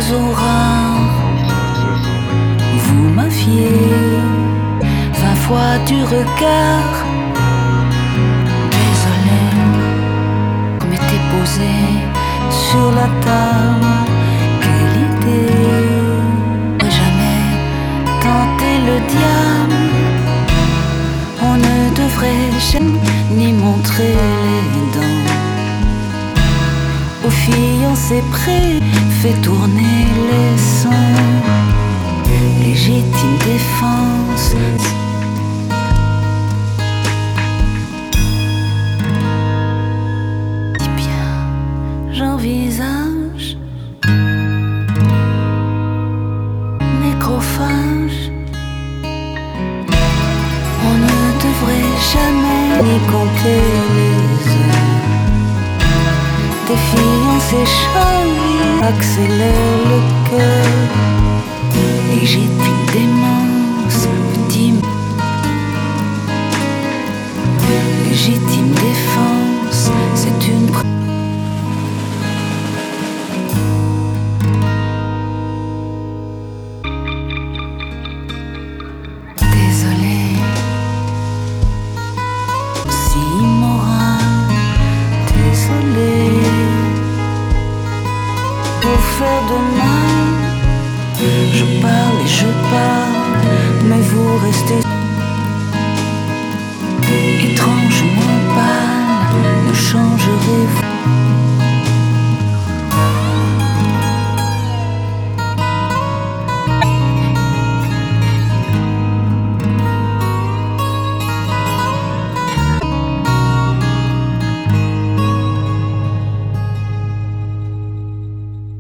oiseaux rares. Vous m'aviez 20 fois du regard. Désolé, qu'on m'était posé sur la table. Quelle idée, n'aurais jamais tenté le diable. On ne devrait jamais ni montrer les dents. Aux fiancés prêts, fait tourner les sons. Légitime défense. Dis bien, j'envisage nécrophage. On ne devrait jamais ni compter les heures. Des fiancés chargés accélèrent le cœur. Légitime démence, ultime. Légitime défense, c'est une Désolé, si immoral. Désolé, pour faire de mal. Je parle et je parle, mais vous restez étrangement pâle. Ne changerez-vous